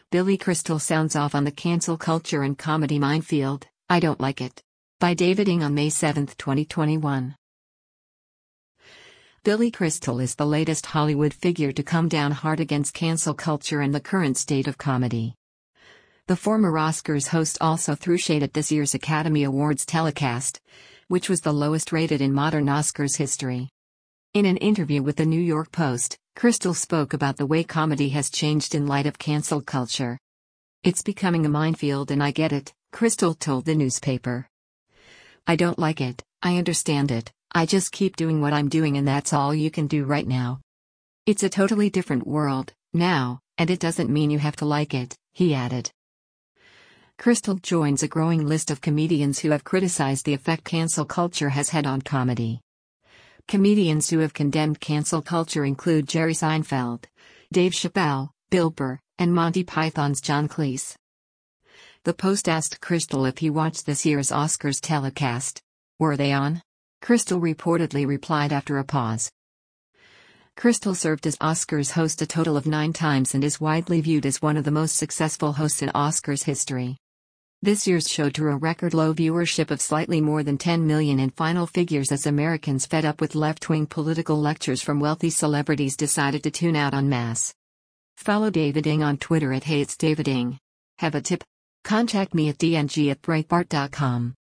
Billy Crystal sounds off on the cancel culture and comedy minefield. I don't like it. By David Ng on May 7, 2021. Billy Crystal is the latest Hollywood figure to come down hard against cancel culture and the current state of comedy. The former Oscars host also threw shade at this year's Academy Awards telecast, which was the lowest rated in modern Oscars history. In an interview with the New York Post, Crystal spoke about the way comedy has changed in light of cancel culture. "It's becoming a minefield and I get it," Crystal told the newspaper. "I don't like it, I understand it, I just keep doing what I'm doing and that's all you can do right now. It's a totally different world, now, and it doesn't mean you have to like it," he added. Crystal joins a growing list of comedians who have criticized the effect cancel culture has had on comedy. Comedians who have condemned cancel culture include Jerry Seinfeld, Dave Chappelle, Bill Burr, and Monty Python's John Cleese. The Post asked Crystal if he watched this year's Oscars telecast. "Were they on?" Crystal reportedly replied after a pause. Crystal served as Oscars host a total of 9 times and is widely viewed as one of the most successful hosts in Oscars history. This year's show drew a record low viewership of slightly more than 10 million in final figures as Americans fed up with left-wing political lectures from wealthy celebrities decided to tune out en masse. Follow David Ng on Twitter at @HeyIt'sDavidNg. Have a tip? Contact me at dng@breitbart.com.